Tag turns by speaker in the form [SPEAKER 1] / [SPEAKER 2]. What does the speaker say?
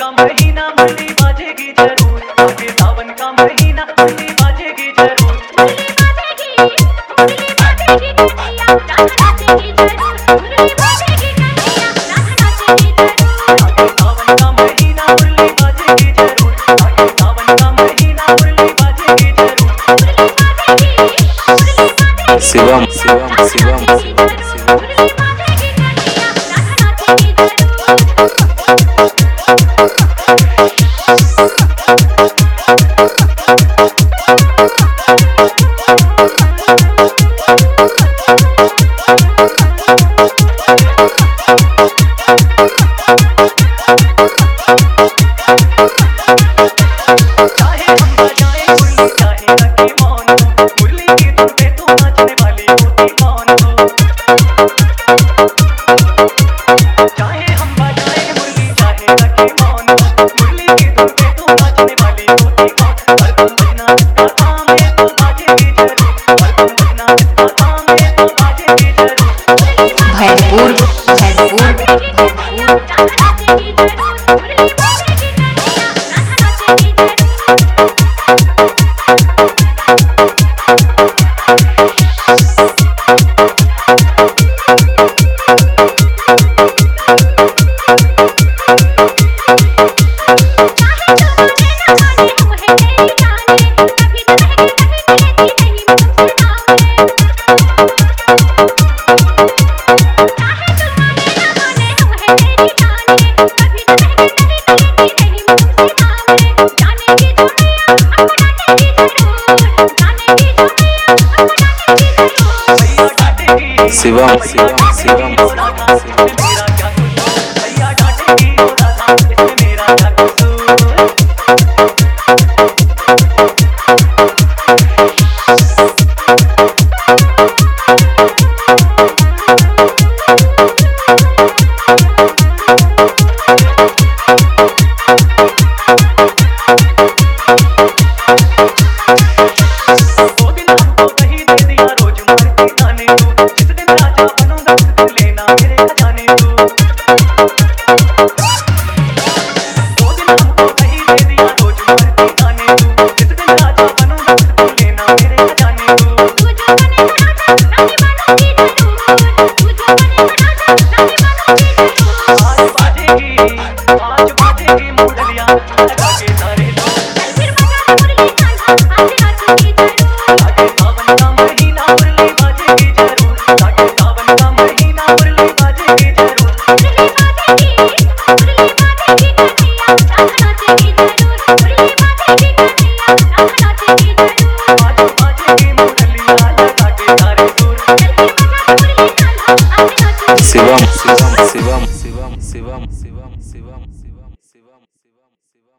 [SPEAKER 1] का महीना मुरली बाजेगी जरूर, आगे सावन का महीना मुरली बाजेगी जरूर। मुरली बाजेगी, मुरली बाजेगी कन्हैया, राधा नाचेगी जरूर। मुरली बाजेगी कन्हैया, राधा नाचेगी जरूर। आगे सावन का महीना मुरली बाजेगी जरूर, आगे सावन का महीना मुरली बाजेगी जरूर। मुरली बाजेगी, मुरली बाजेगी
[SPEAKER 2] शिवम शिवम शिवम शिवम
[SPEAKER 1] मुरली बाजेगी कन्हैया, राधा नाचेगी जरूर। चाहे हम बजाएं मुरली चाहे रखे मौन हो, मुरली की धुन पे तो नाचने वाली होती कौन हो। चाहे हम बजाएं मुरली चाहे रखे मौन हो, मुरली की धुन पे तो नाचने वाली होती कौन। हरदम बजना इसका काम है तो बाजेगी जरूर, हरदम बजना इसका काम है तो बाजेगी जरूर।
[SPEAKER 3] भरपूर भरपूर भरपूर
[SPEAKER 1] राधा नाचेगी जरूर, मुरली बाजेगी कन्हैया, राधा नाचेगी जरूर।
[SPEAKER 2] शिवम शिवम शिवम
[SPEAKER 1] मेरा क्या कसूर, भैया डांटेगी ओ राधा, इसमें मेरा क्या कसूर। वो दिन हमको कहीं दे दिया रोज मूर्ति गाने को, जिस दिन राजा बनूंगा उस दिन लेना मेरे खजाने को। वो दिन हमको कहीं दे दिया रोज मूर्ति गाने को, जिस दिन राजा बनूंगा उस दिन लेना मेरे खजाने को। तू जो बने राजा रानी बनूंगी जरूर, तू जो बने राजा रानी बनूंगी जरूर। आज बाजेगी मुरलियां लगा के सारे लोग, फिर बजा मुरली कान्हा आज नाचेगी जरूर। आगे सावन का महीना मुरली बाजेगी जरूर, आगे सावन का महीना मुरली बाजेगी जरूर। मुरली बाजेगी, मुरली बाजेगी कन्हैया, राधा नाचेगी जरूर। मुरली बाजेगी कन्हैया, राधा नाचेगी जरूर। आज बाजेगी मुरलियां लगा के सारे सुर, जल्दी बजा मुरली कान्हा आज नाचेगी
[SPEAKER 2] शिवम शिवम शिवम शिवम शिवम शिवम शिवम शिवम